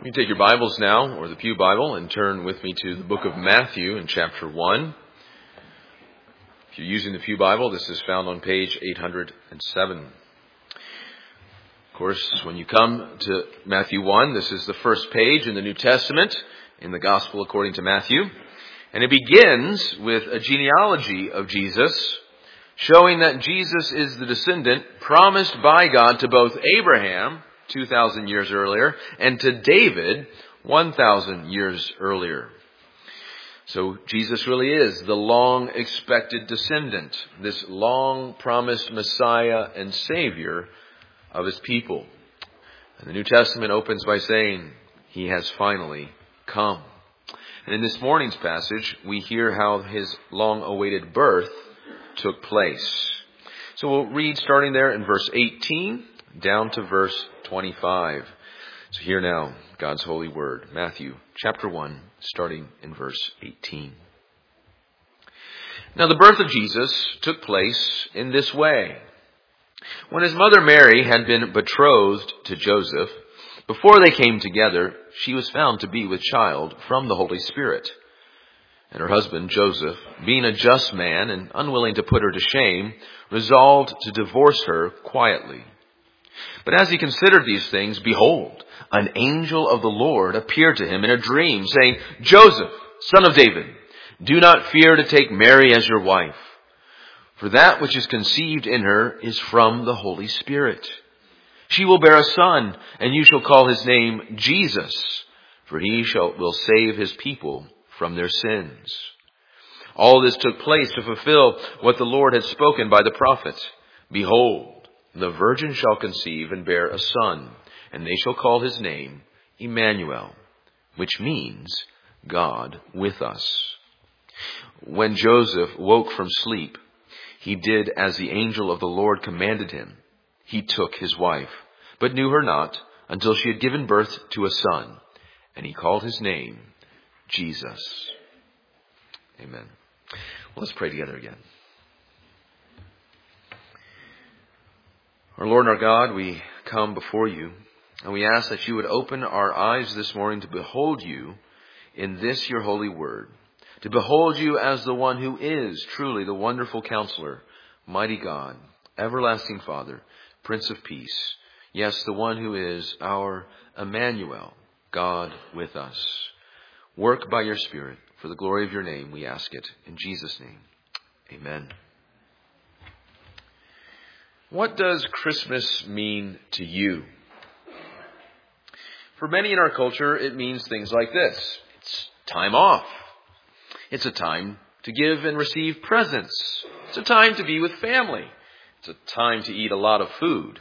You take your Bibles now, or the Pew Bible, and turn with me to the book of Matthew in chapter 1. If you're using the Pew Bible, this is found on page 807. Of course, when you come to Matthew 1, this is the first page in the New Testament, in the Gospel according to Matthew. And it begins with a genealogy of Jesus, showing that Jesus is the descendant promised by God to both Abraham, 2,000 years earlier, and to David, 1,000 years earlier. So Jesus really is the long-expected descendant, this long-promised Messiah and Savior of His people. And the New Testament opens by saying, He has finally come. And in this morning's passage, we hear how His long-awaited birth took place. So we'll read starting there in verse 18 down to verse 25. So hear now God's holy word. Matthew chapter 1, starting in verse 18. Now the birth of Jesus took place in this way. When his mother Mary had been betrothed to Joseph, before they came together, she was found to be with child from the Holy Spirit. And her husband Joseph, being a just man and unwilling to put her to shame, resolved to divorce her quietly. But as he considered these things, behold, an angel of the Lord appeared to him in a dream, saying, Joseph, son of David, do not fear to take Mary as your wife, for that which is conceived in her is from the Holy Spirit. She will bear a son, and you shall call his name Jesus, for he will save his people from their sins. All this took place to fulfill what the Lord had spoken by the prophet. Behold, the virgin shall conceive and bear a son, and they shall call his name Emmanuel, which means God with us. When Joseph woke from sleep, he did as the angel of the Lord commanded him. He took his wife, but knew her not until she had given birth to a son, and he called his name Jesus. Amen. Well, let's pray together again. Our Lord and our God, we come before you, and we ask that you would open our eyes this morning to behold you in this your holy word, to behold you as the one who is truly the wonderful counselor, mighty God, everlasting Father, Prince of Peace, yes, the one who is our Emmanuel, God with us. Work by your Spirit for the glory of your name, we ask it in Jesus' name. Amen. What does Christmas mean to you? For many in our culture, it means things like this. It's time off. It's a time to give and receive presents. It's a time to be with family. It's a time to eat a lot of food.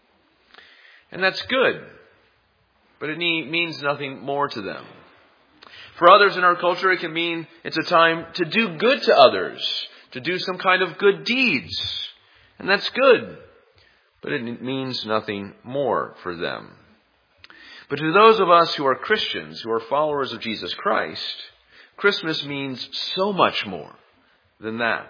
And that's good. But it means nothing more to them. For others in our culture, it can mean it's a time to do good to others, to do some kind of good deeds. And that's good, but it means nothing more for them. But to those of us who are Christians, who are followers of Jesus Christ, Christmas means so much more than that.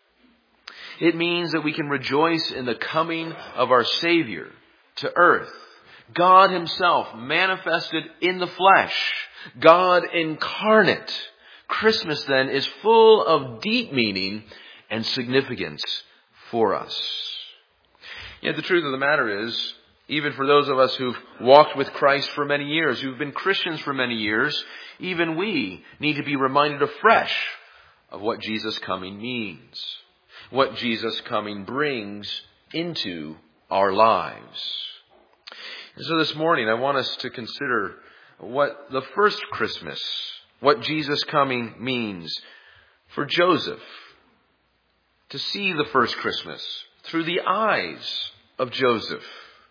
It means that we can rejoice in the coming of our Savior to earth. God Himself manifested in the flesh. God incarnate. Christmas then is full of deep meaning and significance for us. Yet the truth of the matter is, even for those of us who've walked with Christ for many years, who've been Christians for many years, even we need to be reminded afresh of what Jesus' coming means, what Jesus' coming brings into our lives. And so this morning, I want us to consider what the first Christmas, what Jesus' coming means for Joseph. To see the first Christmas through the eyes of Joseph.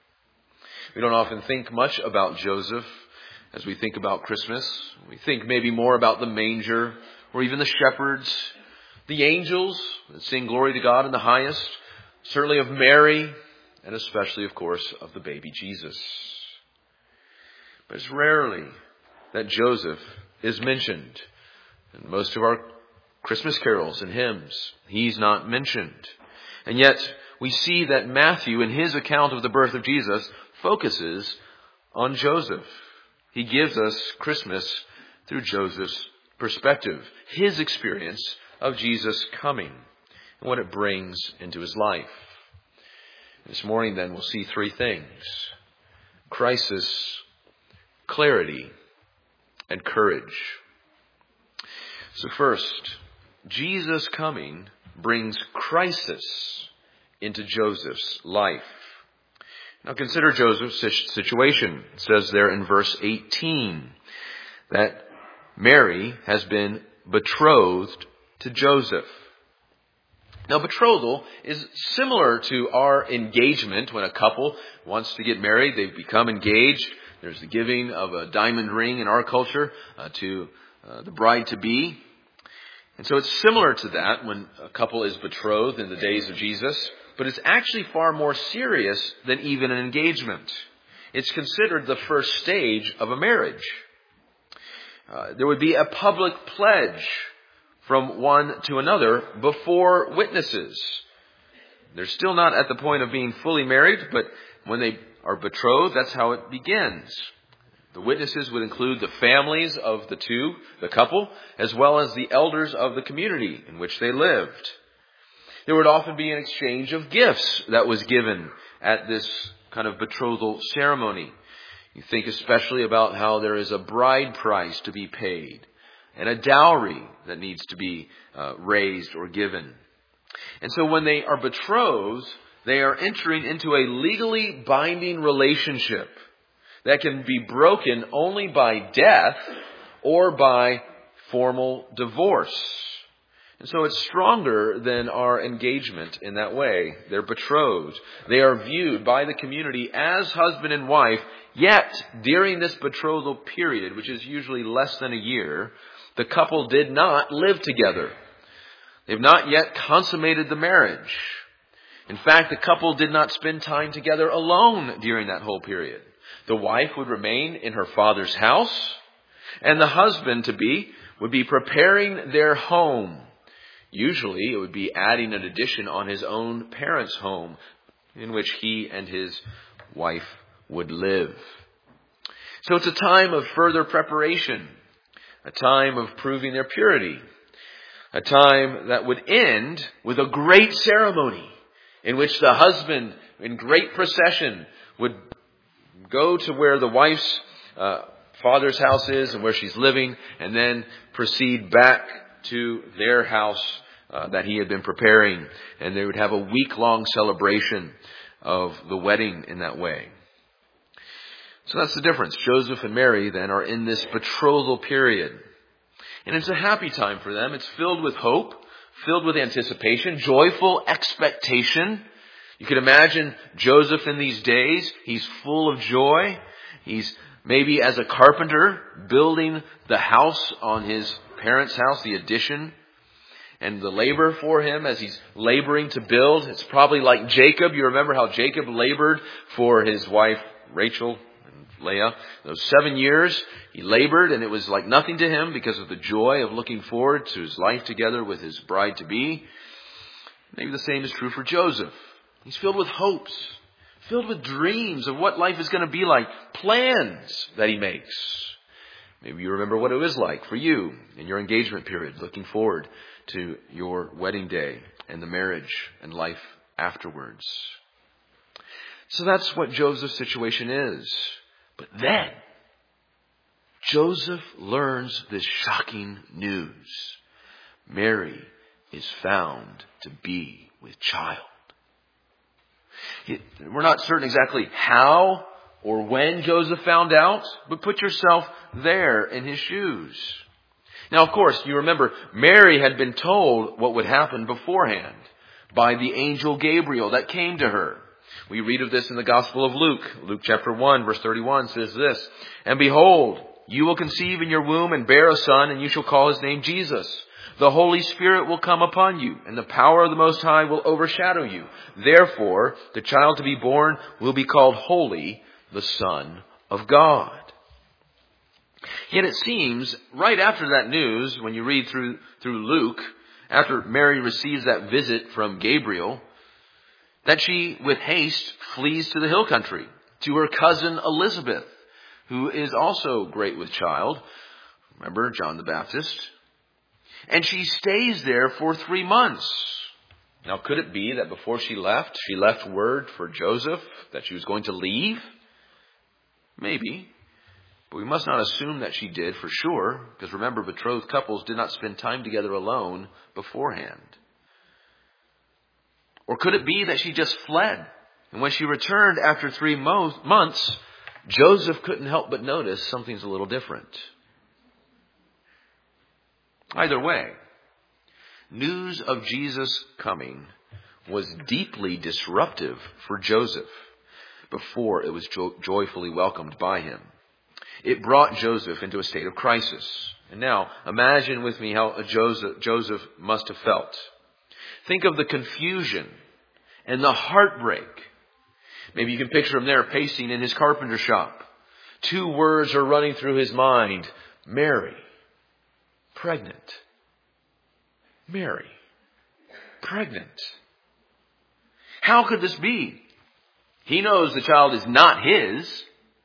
We don't often think much about Joseph as we think about Christmas. We think maybe more about the manger or even the shepherds, the angels that sing glory to God in the highest, certainly of Mary, and especially, of course, of the baby Jesus. But it's rarely that Joseph is mentioned. In most of our Christmas carols and hymns, he's not mentioned. And yet, we see that Matthew, in his account of the birth of Jesus, focuses on Joseph. He gives us Christmas through Joseph's perspective, his experience of Jesus coming and what it brings into his life. This morning, then, we'll see three things: crisis, clarity, and courage. So first, Jesus coming brings crisis into Joseph's life. Now consider Joseph's situation. It says there in verse 18 that Mary has been betrothed to Joseph. Now, betrothal is similar to our engagement. When a couple wants to get married, they become engaged. There's the giving of a diamond ring in our culture to the bride-to-be. And so it's similar to that when a couple is betrothed in the days of Jesus. But it's actually far more serious than even an engagement. It's considered the first stage of a marriage. There would be a public pledge from one to another before witnesses. They're still not at the point of being fully married, but when they are betrothed, that's how it begins. The witnesses would include the families of the couple, as well as the elders of the community in which they lived. There would often be an exchange of gifts that was given at this kind of betrothal ceremony. You think especially about how there is a bride price to be paid and a dowry that needs to be raised or given. And so when they are betrothed, they are entering into a legally binding relationship that can be broken only by death or by formal divorce. And so it's stronger than our engagement in that way. They're betrothed. They are viewed by the community as husband and wife. Yet, during this betrothal period, which is usually less than a year, the couple did not live together. They've not yet consummated the marriage. In fact, the couple did not spend time together alone during that whole period. The wife would remain in her father's house, and the husband-to-be would be preparing their home. Usually, it would be adding an addition on his own parents' home in which he and his wife would live. So it's a time of further preparation, a time of proving their purity, a time that would end with a great ceremony in which the husband, in great procession, would go to where the wife's father's house is and where she's living, and then proceed back to their house that he had been preparing. And they would have a week-long celebration of the wedding in that way. So that's the difference. Joseph and Mary then are in this betrothal period. And it's a happy time for them. It's filled with hope, filled with anticipation, joyful expectation. You could imagine Joseph in these days. He's full of joy. He's maybe as a carpenter building the house on his parents' house, the addition, and the labor for him as he's laboring to build. It's probably like Jacob. You remember how Jacob labored for his wife Rachel and Leah. Those 7 years he labored, and it was like nothing to him because of the joy of looking forward to his life together with his bride-to-be. Maybe the same is true for Joseph. He's filled with hopes, filled with dreams of what life is going to be like, plans that he makes. Maybe you remember what it was like for you in your engagement period, looking forward to your wedding day and the marriage and life afterwards. So that's what Joseph's situation is. But then, Joseph learns this shocking news. Mary is found to be with child. We're not certain exactly how or when Joseph found out, but put yourself there in his shoes. Now, of course, you remember Mary had been told what would happen beforehand by the angel Gabriel that came to her. We read of this in the Gospel of Luke. Luke chapter 1, verse 31 says this, "And behold, you will conceive in your womb and bear a son, and you shall call his name Jesus. The Holy Spirit will come upon you, and the power of the Most High will overshadow you. Therefore, the child to be born will be called Holy, the Son of God." Yet it seems, right after that news, when you read through Luke, after Mary receives that visit from Gabriel, that she, with haste, flees to the hill country, to her cousin Elizabeth, who is also great with child. Remember John the Baptist? And she stays there for 3 months. Now, could it be that before she left word for Joseph that she was going to leave? Maybe. But we must not assume that she did for sure, because remember, betrothed couples did not spend time together alone beforehand. Or could it be that she just fled? And when she returned after 3 months, Joseph couldn't help but notice something's a little different. Either way, news of Jesus' coming was deeply disruptive for Joseph before it was joyfully welcomed by him. It brought Joseph into a state of crisis. And now, imagine with me how Joseph must have felt. Think of the confusion and the heartbreak. Maybe you can picture him there pacing in his carpenter shop. 2 words are running through his mind. Mary, pregnant. Mary, pregnant. How could this be? He knows the child is not his.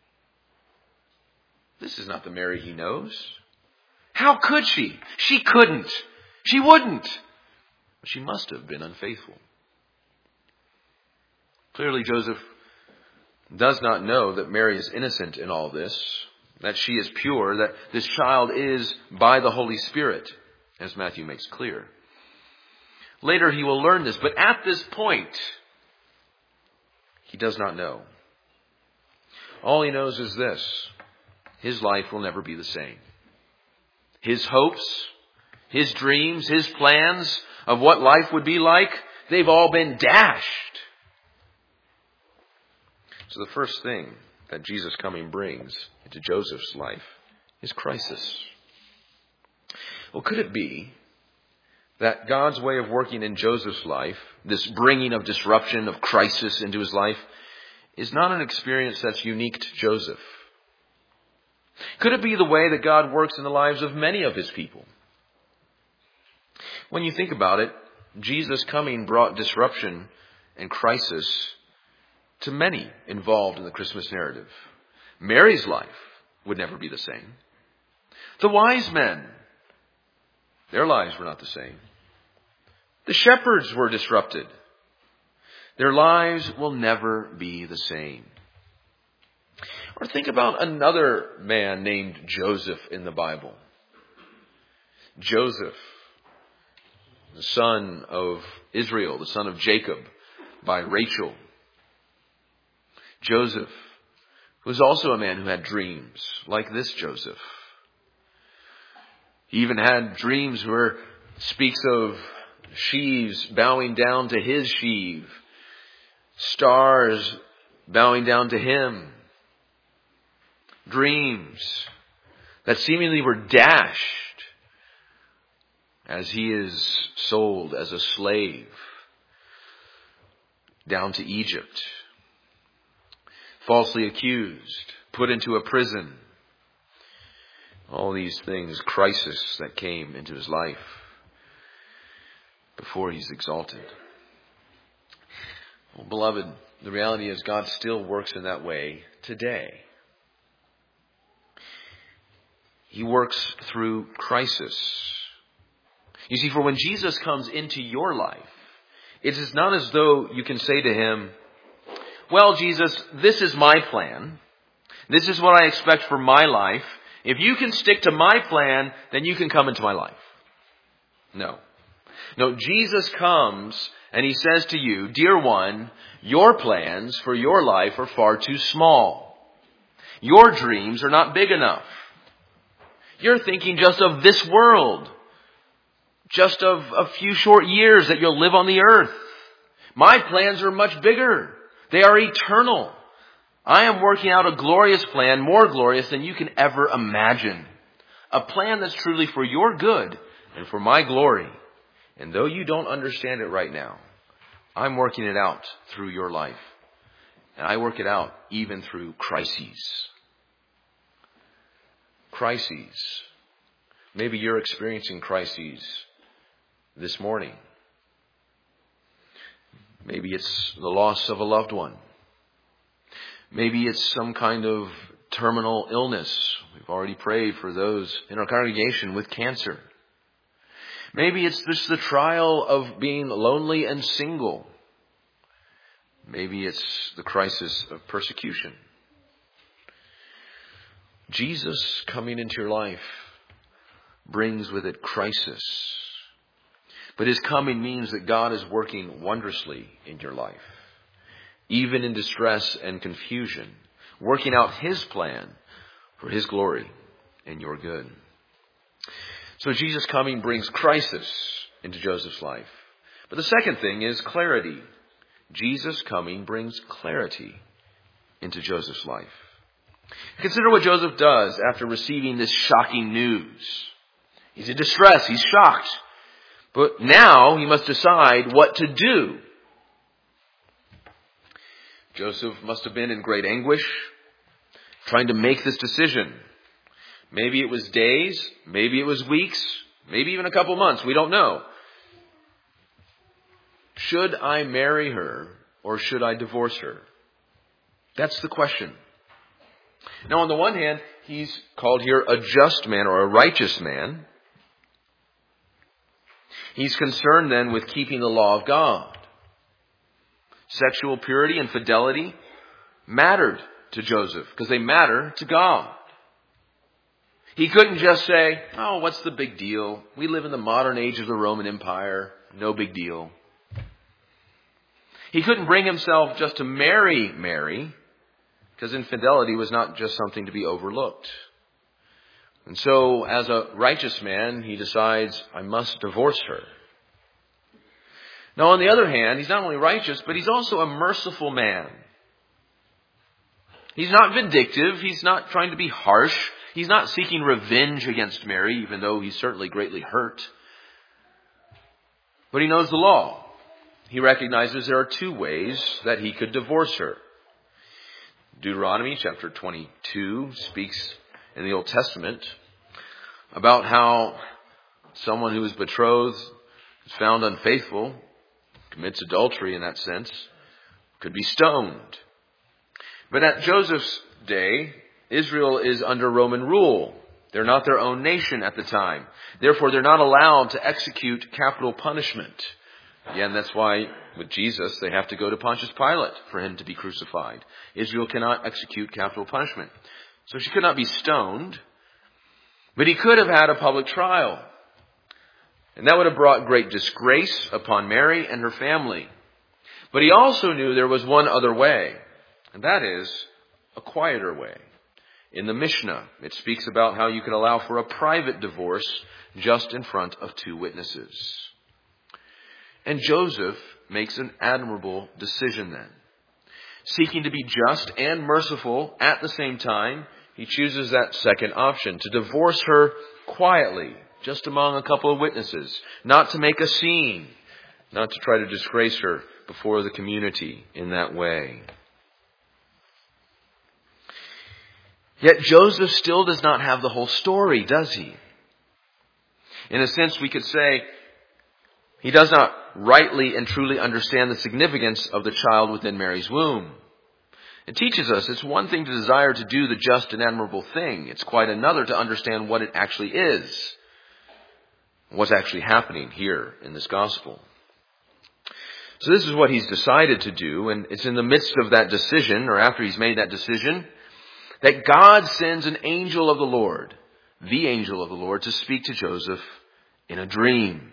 This is not the Mary he knows. How could she? She couldn't. She wouldn't. She must have been unfaithful. Clearly, Joseph does not know that Mary is innocent in all this, that she is pure, that this child is by the Holy Spirit, as Matthew makes clear. Later he will learn this, but at this point, he does not know. All he knows is this: his life will never be the same. His hopes, his dreams, his plans of what life would be like, they've all been dashed. So the first thing that Jesus' coming brings into Joseph's life is crisis. Well, could it be that God's way of working in Joseph's life, this bringing of disruption, of crisis into his life, is not an experience that's unique to Joseph? Could it be the way that God works in the lives of many of his people? When you think about it, Jesus' coming brought disruption and crisis to many involved in the Christmas narrative. Mary's life would never be the same. The wise men, their lives were not the same. The shepherds were disrupted. Their lives will never be the same. Or think about another man named Joseph in the Bible. Joseph, the son of Israel, the son of Jacob by Rachel. Joseph was also a man who had dreams, like this Joseph. He even had dreams where it speaks of sheaves bowing down to his sheave, stars bowing down to him. Dreams that seemingly were dashed as he is sold as a slave down to Egypt, falsely accused, put into a prison. All these things, crisis that came into his life before he's exalted. Well, beloved, the reality is God still works in that way today. He works through crisis. You see, for when Jesus comes into your life, it is not as though you can say to him, well, Jesus, this is my plan. This is what I expect for my life. If you can stick to my plan, then you can come into my life. No. No, Jesus comes and he says to you, dear one, your plans for your life are far too small. Your dreams are not big enough. You're thinking just of this world, just of a few short years that you'll live on the earth. My plans are much bigger. They are eternal. I am working out a glorious plan, more glorious than you can ever imagine. A plan that's truly for your good and for my glory. And though you don't understand it right now, I'm working it out through your life. And I work it out even through crises. Crises. Maybe you're experiencing crises this morning. Maybe it's the loss of a loved one. Maybe it's some kind of terminal illness. We've already prayed for those in our congregation with cancer. Maybe it's just the trial of being lonely and single. Maybe it's the crisis of persecution. Jesus coming into your life brings with it crisis. But His coming means that God is working wondrously in your life, even in distress and confusion, working out His plan for His glory and your good. So Jesus' coming brings crisis into Joseph's life. But the second thing is clarity. Jesus' coming brings clarity into Joseph's life. Consider what Joseph does after receiving this shocking news. He's in distress. He's shocked. But now he must decide what to do. Joseph must have been in great anguish, trying to make this decision. Maybe it was days, maybe it was weeks, maybe even a couple months. We don't know. Should I marry her or should I divorce her? That's the question. Now, on the one hand, he's called here a just man or a righteous man. He's concerned then with keeping the law of God. Sexual purity and fidelity mattered to Joseph because they matter to God. He couldn't just say, oh, what's the big deal? We live in the modern age of the Roman Empire. No big deal. He couldn't bring himself just to marry Mary because infidelity was not just something to be overlooked. And so, as a righteous man, he decides, I must divorce her. Now, on the other hand, he's not only righteous, but he's also a merciful man. He's not vindictive. He's not trying to be harsh. He's not seeking revenge against Mary, even though he's certainly greatly hurt. But he knows the law. He recognizes there are two ways that he could divorce her. Deuteronomy chapter 22 speaks in the Old Testament about how someone who is betrothed is found unfaithful, commits adultery in that sense, could be stoned. But at Joseph's day, Israel is under Roman rule. They're not their own nation at the time. Therefore, they're not allowed to execute capital punishment. Again, that's why with Jesus, they have to go to Pontius Pilate for him to be crucified. Israel cannot execute capital punishment. So she could not be stoned, but he could have had a public trial. And that would have brought great disgrace upon Mary and her family. But he also knew there was one other way, and that is a quieter way. In the Mishnah, it speaks about how you can allow for a private divorce just in front of two witnesses. And Joseph makes an admirable decision then. Seeking to be just and merciful at the same time, he chooses that second option, to divorce her quietly, just among a couple of witnesses, not to make a scene, not to try to disgrace her before the community in that way. Yet Joseph still does not have the whole story, does he? In a sense, we could say he does not rightly and truly understand the significance of the child within Mary's womb. It teaches us it's one thing to desire to do the just and admirable thing. It's quite another to understand what it actually is. What's actually happening here in this gospel. So this is what he's decided to do, and it's in the midst of that decision, or after he's made that decision, that God sends an angel of the Lord, the angel of the Lord, to speak to Joseph in a dream.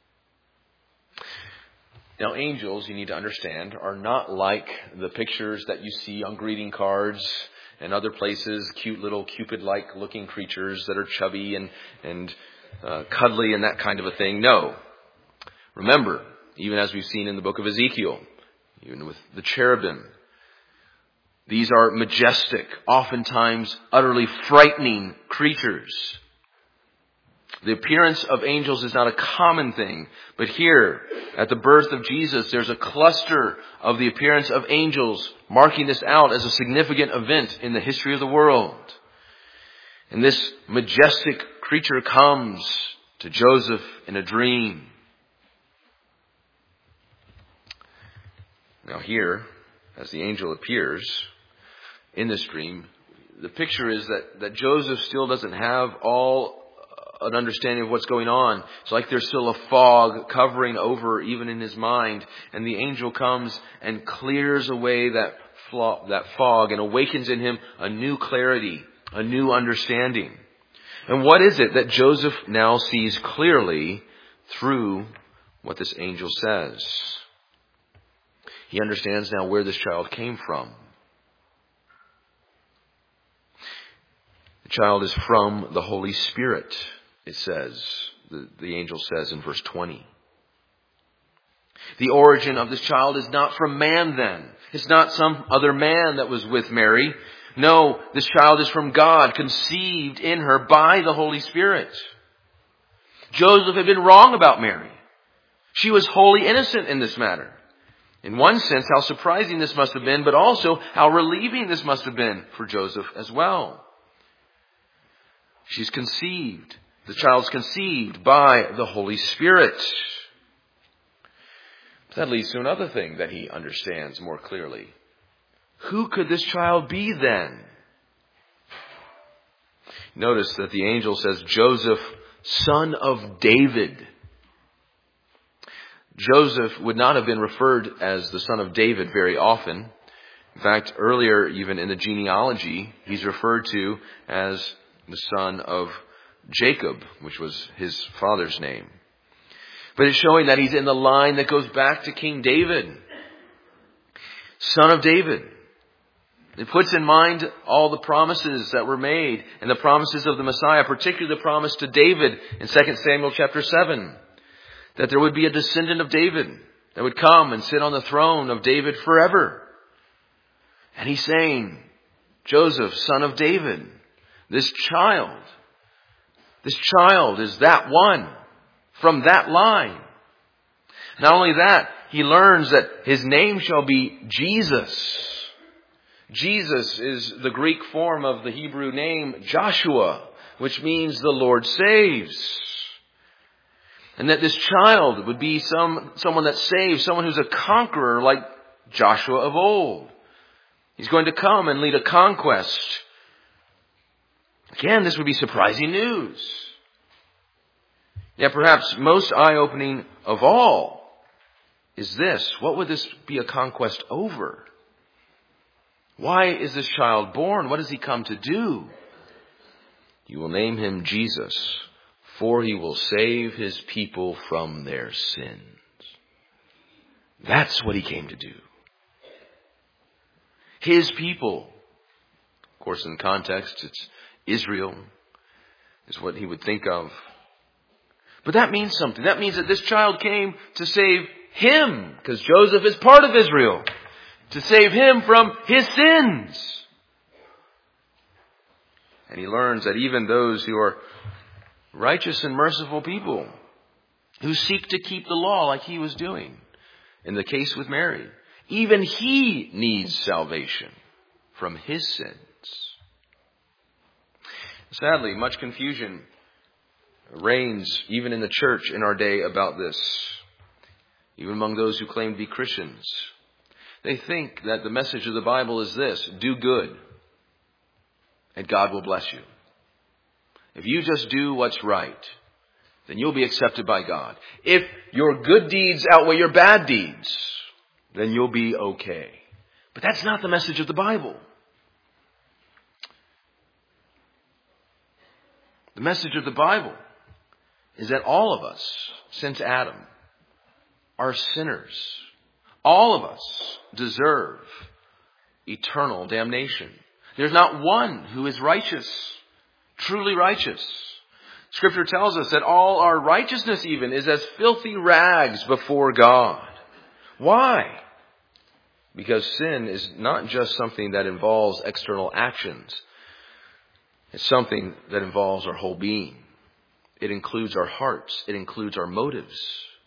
Now, angels, you need to understand, are not like the pictures that you see on greeting cards and other places, cute little Cupid-like looking creatures that are chubby and cuddly and that kind of a thing. No. Remember, even as we've seen in the book of Ezekiel, even with the cherubim, these are majestic, oftentimes utterly frightening creatures. The appearance of angels is not a common thing, but here, at the birth of Jesus, there's a cluster of the appearance of angels, marking this out as a significant event in the history of the world. And this majestic creature comes to Joseph in a dream. Now here, as the angel appears in this dream, the picture is that Joseph still doesn't have all an understanding of what's going on. It's like there's still a fog covering over even in his mind. And the angel comes and clears away that fog and awakens in him a new clarity, a new understanding. And what is it that Joseph now sees clearly through what this angel says? He understands now where this child came from. The child is from the Holy Spirit, it says. The angel says in verse 20. The origin of this child is not from man then. It's not some other man that was with Mary. No, this child is from God, conceived in her by the Holy Spirit. Joseph had been wrong about Mary. She was wholly innocent in this matter. In one sense, how surprising this must have been, but also how relieving this must have been for Joseph as well. She's conceived. The child's conceived by the Holy Spirit. That leads to another thing that he understands more clearly. Who could this child be then? Notice that the angel says, Joseph, son of David. Joseph would not have been referred as the son of David very often. In fact, earlier, even in the genealogy, he's referred to as the son of Jacob, which was his father's name. But it's showing that he's in the line that goes back to King David. Son of David. It puts in mind all the promises that were made and the promises of the Messiah, particularly the promise to David in 2 Samuel chapter 7, that there would be a descendant of David that would come and sit on the throne of David forever. And he's saying, Joseph, son of David, this child is that one from that line. Not only that, he learns that his name shall be Jesus. Jesus is the Greek form of the Hebrew name Joshua, which means the Lord saves. And that this child would be someone that saves, someone who's a conqueror like Joshua of old. He's going to come and lead a conquest. Again, this would be surprising news. Yet perhaps most eye-opening of all is this. What would this be a conquest over? Why is this child born? What does he come to do? You will name him Jesus, for he will save his people from their sins. That's what he came to do. His people. Of course, in context, it's Israel is what he would think of. But that means something. That means that this child came to save him, because Joseph is part of Israel, to save him from his sins. And he learns that even those who are righteous and merciful people, who seek to keep the law like he was doing, in the case with Mary, even he needs salvation from his sins. Sadly, much confusion reigns even in the church in our day about this, even among those who claim to be Christians. They think that the message of the Bible is this: do good, and God will bless you. If you just do what's right, then you'll be accepted by God. If your good deeds outweigh your bad deeds, then you'll be okay. But that's not the message of the Bible. The message of the Bible is that all of us, since Adam, are sinners. All of us deserve eternal damnation. There's not one who is righteous, truly righteous. Scripture tells us that all our righteousness even is as filthy rags before God. Why? Because sin is not just something that involves external actions. It's something that involves our whole being. It includes our hearts. It includes our motives.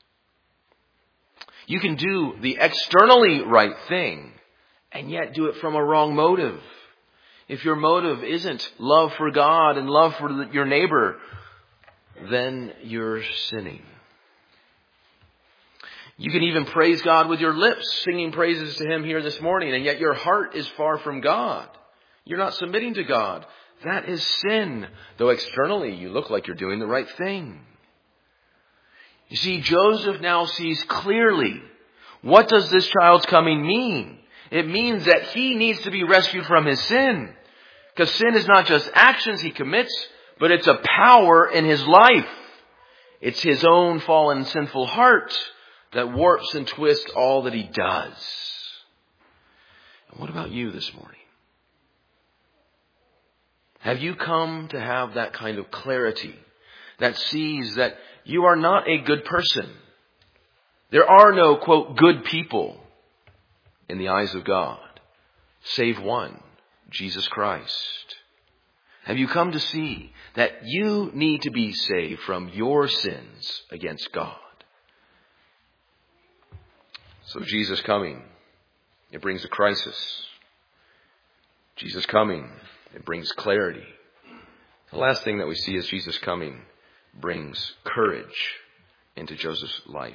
You can do the externally right thing and yet do it from a wrong motive. If your motive isn't love for God and love for your neighbor, then you're sinning. You can even praise God with your lips, singing praises to Him here this morning, and yet your heart is far from God. You're not submitting to God. That is sin. Though externally you look like you're doing the right thing. You see, Joseph now sees clearly. What does this child's coming mean? It means that he needs to be rescued from his sin. Because sin is not just actions he commits, but it's a power in his life. It's his own fallen sinful heart that warps and twists all that he does. And what about you this morning? Have you come to have that kind of clarity that sees that you are not a good person? There are no, quote, good people in the eyes of God, save one, Jesus Christ. Have you come to see that you need to be saved from your sins against God? So Jesus coming, it brings a crisis. Jesus coming, it brings clarity. The last thing that we see is Jesus coming brings courage into Joseph's life.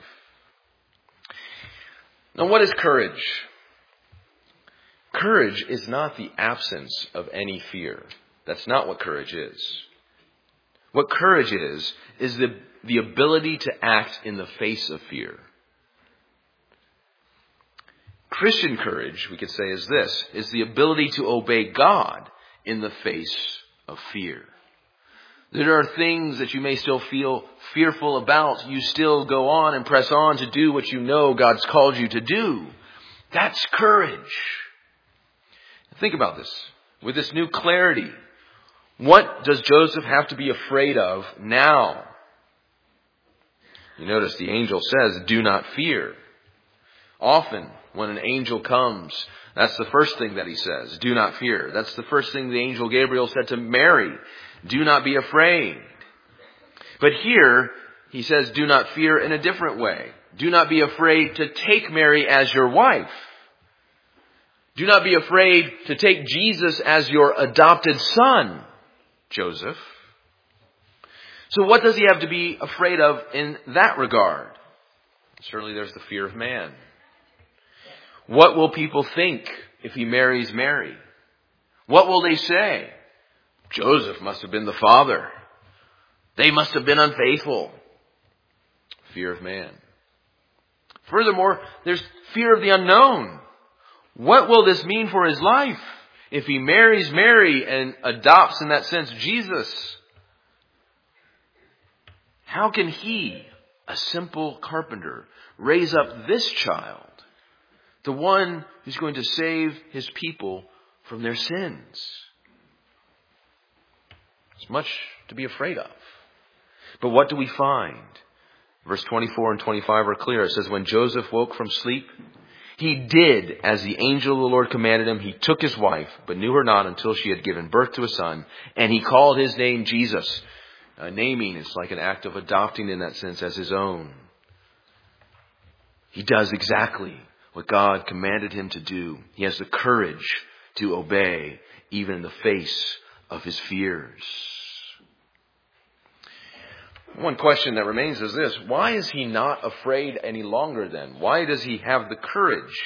Now, what is courage? Courage is not the absence of any fear. That's not what courage is. What courage is the ability to act in the face of fear. Christian courage, we could say, is the ability to obey God in the face of fear. There are things that you may still feel fearful about. You still go on and press on to do what you know God's called you to do. That's courage. Think about this. With this new clarity, what does Joseph have to be afraid of now? You notice the angel says, do not fear. Often, when an angel comes, that's the first thing that he says, do not fear. That's the first thing the angel Gabriel said to Mary, do not be afraid. But here, he says, do not fear in a different way. Do not be afraid to take Mary as your wife. Do not be afraid to take Jesus as your adopted son, Joseph. So what does he have to be afraid of in that regard? Certainly there's the fear of man. What will people think if he marries Mary? What will they say? Joseph must have been the father. They must have been unfaithful. Fear of man. Furthermore, there's fear of the unknown. What will this mean for his life if he marries Mary and adopts, in that sense, Jesus? How can he, a simple carpenter, raise up this child, the one who's going to save his people from their sins? It's much to be afraid of. But what do we find? Verse 24 and 25 are clear. It says, when Joseph woke from sleep, he did as the angel of the Lord commanded him. He took his wife, but knew her not until she had given birth to a son. And he called his name Jesus. Naming is like an act of adopting, in that sense, as his own. He does exactly what God commanded him to do. He has the courage to obey, even in the face of his fears. One question that remains is this. Why is he not afraid any longer then? Why does he have the courage?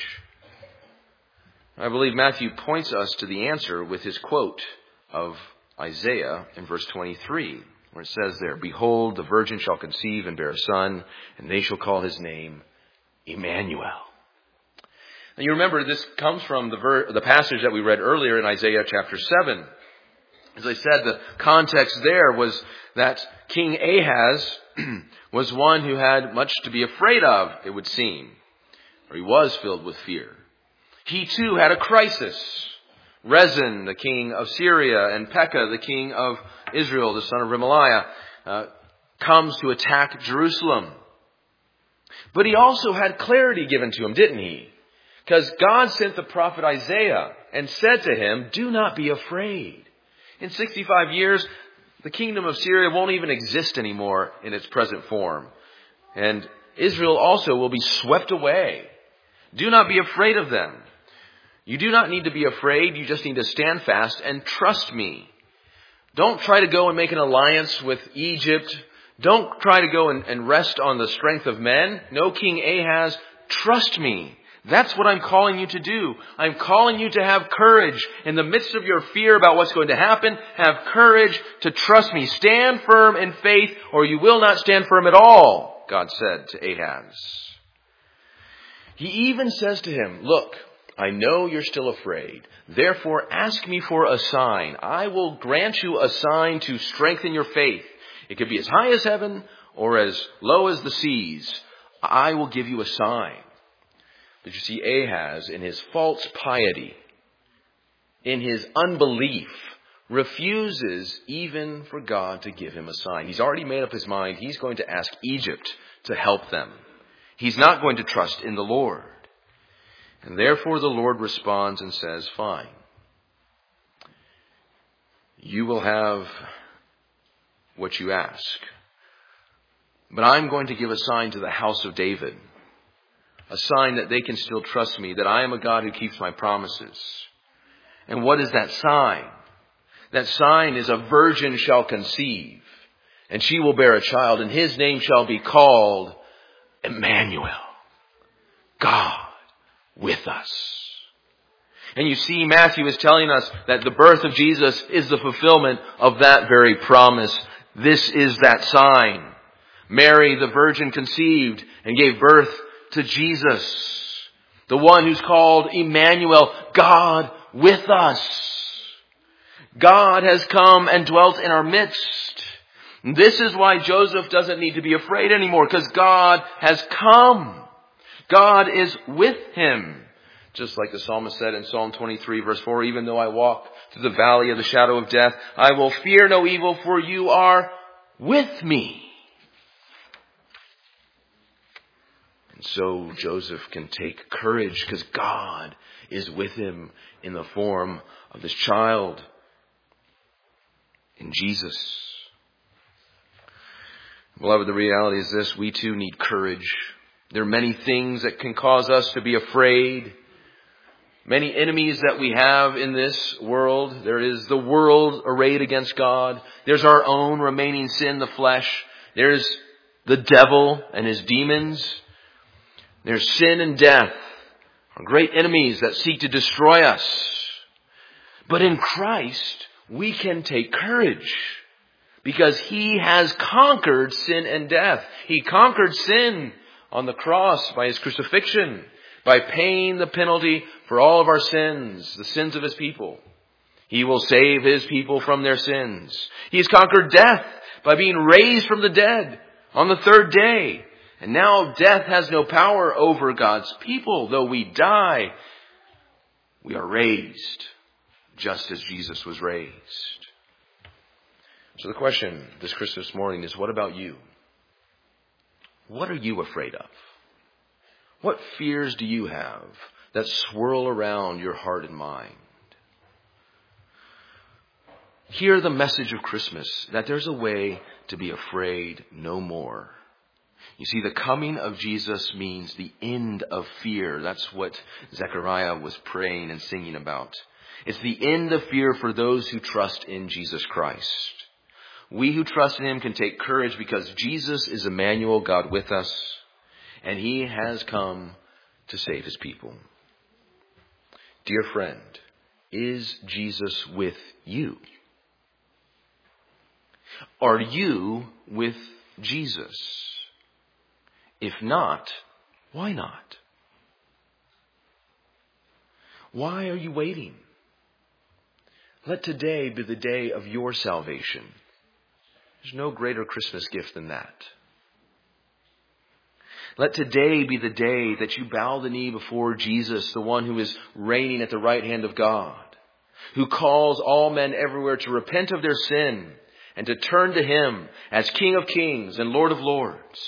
I believe Matthew points us to the answer with his quote of Isaiah in verse 23, where it says there, behold, the virgin shall conceive and bear a son, and they shall call his name Emmanuel. And you remember this comes from the passage that we read earlier in Isaiah chapter 7. As I said, the context there was that King Ahaz was one who had much to be afraid of, it would seem. Or he was filled with fear. He too had a crisis. Rezin, the king of Syria, and Pekah, the king of Israel, the son of Remaliah, comes to attack Jerusalem. But he also had clarity given to him, didn't he? Because God sent the prophet Isaiah and said to him, do not be afraid. In 65 years, the kingdom of Syria won't even exist anymore in its present form. And Israel also will be swept away. Do not be afraid of them. You do not need to be afraid. You just need to stand fast and trust me. Don't try to go and make an alliance with Egypt. Don't try to go and rest on the strength of men. No, King Ahaz, trust me. That's what I'm calling you to do. I'm calling you to have courage in the midst of your fear about what's going to happen. Have courage to trust me. Stand firm in faith, or you will not stand firm at all, God said to Ahaz. He even says to him, look, I know you're still afraid. Therefore, ask me for a sign. I will grant you a sign to strengthen your faith. It could be as high as heaven or as low as the seas. I will give you a sign. But you see, Ahaz, in his false piety, in his unbelief, refuses even for God to give him a sign. He's already made up his mind. He's going to ask Egypt to help them. He's not going to trust in the Lord. And therefore the Lord responds and says, fine. You will have what you ask. But I'm going to give a sign to the house of David. A sign that they can still trust me, that I am a God who keeps my promises. And what is that sign? That sign is a virgin shall conceive, and she will bear a child, and his name shall be called Emmanuel, God with us. And you see, Matthew is telling us that the birth of Jesus is the fulfillment of that very promise. This is that sign. Mary, the virgin, conceived and gave birth to Jesus, the one who's called Emmanuel, God with us. God has come and dwelt in our midst. This is why Joseph doesn't need to be afraid anymore, because God has come. God is with him. Just like the psalmist said in Psalm 23, verse 4, even though I walk through the valley of the shadow of death, I will fear no evil, for you are with me. And so Joseph can take courage because God is with him in the form of this child, in Jesus. Beloved, the reality is this: we too need courage. There are many things that can cause us to be afraid. Many enemies that we have in this world. There is the world arrayed against God. There's our own remaining sin, the flesh. There's the devil and his demons. There's sin and death, our great enemies that seek to destroy us. But in Christ, we can take courage because he has conquered sin and death. He conquered sin on the cross by his crucifixion, by paying the penalty for all of our sins, the sins of his people. He will save his people from their sins. He has conquered death by being raised from the dead on the third day. And now death has no power over God's people. Though we die, we are raised just as Jesus was raised. So the question this Christmas morning is, what about you? What are you afraid of? What fears do you have that swirl around your heart and mind? Hear the message of Christmas, that there's a way to be afraid no more. You see, the coming of Jesus means the end of fear. That's what Zechariah was praying and singing about. It's the end of fear for those who trust in Jesus Christ. We who trust in him can take courage because Jesus is Emmanuel, God with us, and he has come to save his people. Dear friend, is Jesus with you? Are you with Jesus? If not, why not? Why are you waiting? Let today be the day of your salvation. There's no greater Christmas gift than that. Let today be the day that you bow the knee before Jesus, the one who is reigning at the right hand of God, who calls all men everywhere to repent of their sin and to turn to him as King of Kings and Lord of Lords.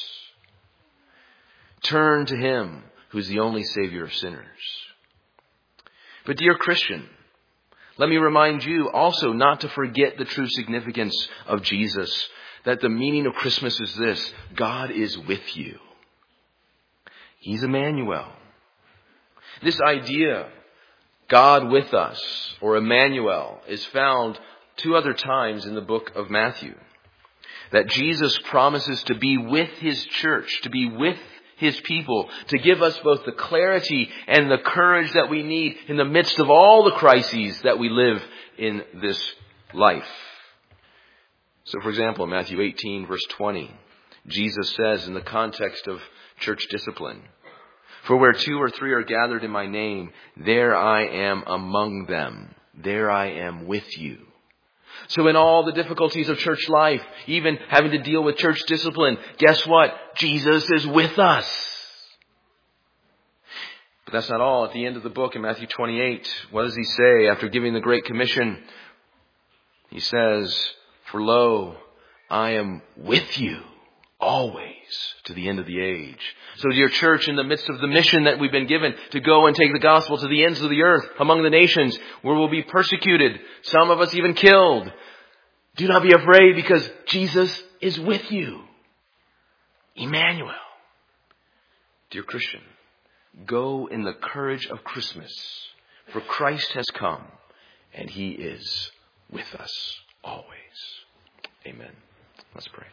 Turn to him who is the only Savior of sinners. But dear Christian, let me remind you also not to forget the true significance of Jesus, that the meaning of Christmas is this: God is with you. He's Emmanuel. This idea, God with us, or Emmanuel, is found 2 other times in the book of Matthew. That Jesus promises to be with his church, to be with His people, to give us both the clarity and the courage that we need in the midst of all the crises that we live in this life. So, for example, in Matthew 18, verse 20, Jesus says in the context of church discipline, "For where 2 or 3 are gathered in my name, there I am among them. There I am with you." So in all the difficulties of church life, even having to deal with church discipline, guess what? Jesus is with us. But that's not all. At the end of the book in Matthew 28, what does he say after giving the Great Commission? He says, "For lo, I am with you always to the end of the age." So dear church, in the midst of the mission that we've been given to go and take the gospel to the ends of the earth among the nations where we'll be persecuted, some of us even killed, do not be afraid because Jesus is with you. Emmanuel. Dear Christian, go in the courage of Christmas, for Christ has come and He is with us always. Amen. Let's pray.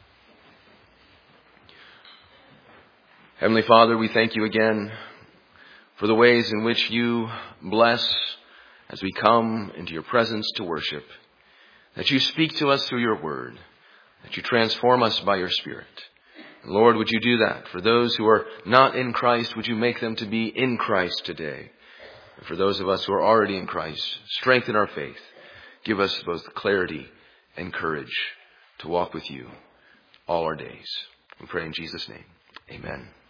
Heavenly Father, we thank you again for the ways in which you bless as we come into your presence to worship, that you speak to us through your word, that you transform us by your Spirit. Lord, would you do that? For those who are not in Christ, would you make them to be in Christ today? And for those of us who are already in Christ, strengthen our faith. Give us both clarity and courage to walk with you all our days. We pray in Jesus' name. Amen.